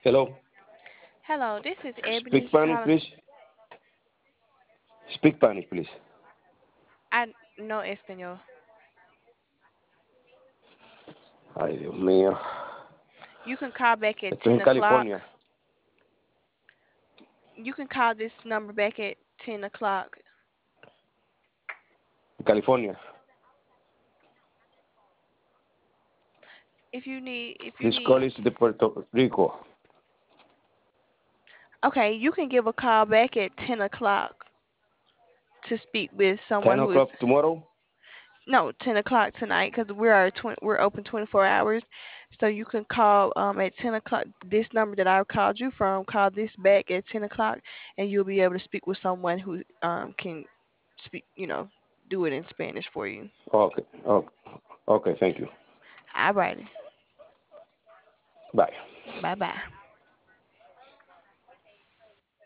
Hello. Hello, this is Speak Ebony Spanish, calling. please. Speak Spanish, please. I know Espanol. Ay, Dios mío. You can call back at Esto es 10 en o'clock. California. You can call this number back at 10 o'clock. California. If you This need, call is de Puerto Rico. okay, you can give a call back at 10 o'clock to speak with 10 someone who is, o'clock tomorrow. no, 10 o'clock tonight because we're open 24 hours. So you can call at 10 o'clock, this number that I called you from, call this back at 10 o'clock and you'll be able to speak with someone who can speak, do it in Spanish for you. Okay. Okay. Okay. Thank you. All righty. Bye. Bye bye.